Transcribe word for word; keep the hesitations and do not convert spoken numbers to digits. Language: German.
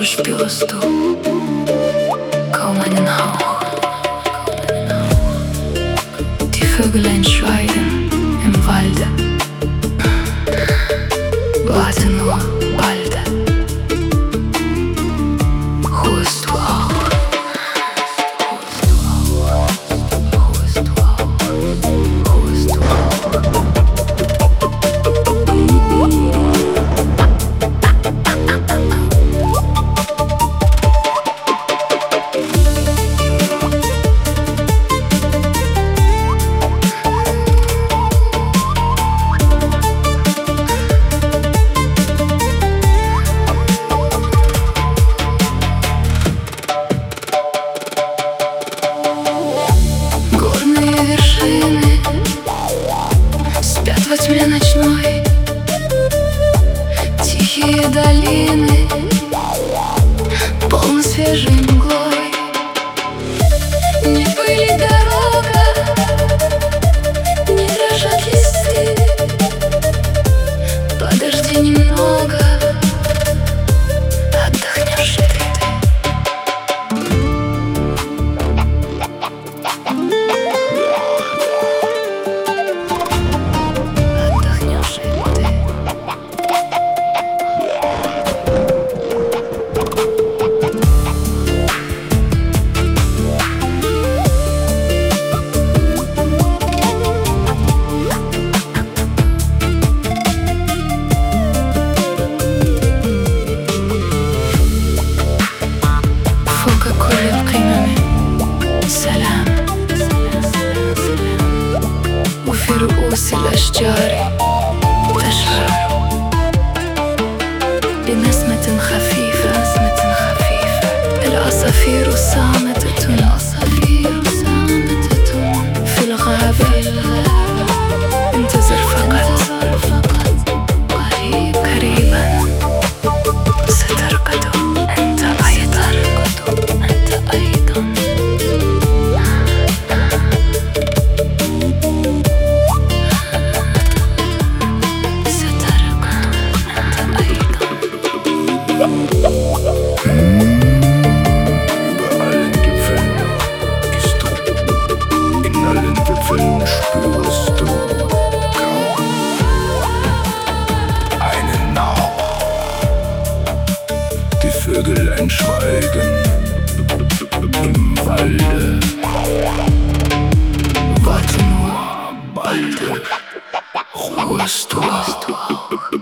spürst du kaum einen Hauch. Die Vögelein schweigen im Walde. Warte nur, balde. Ruhest du auch? Ruhest du auch? Ruhest du auch? Спят во тьме ночной тихие долины, полны свежей мглой. Не пыли дорога, не дрожат листы. Подожди немного, отдохнешь и ты. وفي رؤوس الأشجار تشعر بنسمة خفيفة نسمة خفيفة. العصافير صامتة العصافير صامتة في الغابة. انتظر فقط قريب قريبا سترقد أنت أيضا. أنت أيضا Über allen Gipfeln gehst du, in allen Wipfeln spürst du kaum einen Hauch. Die Vögelein schweigen im Walde. Warte nur, Balde ruhest du auch.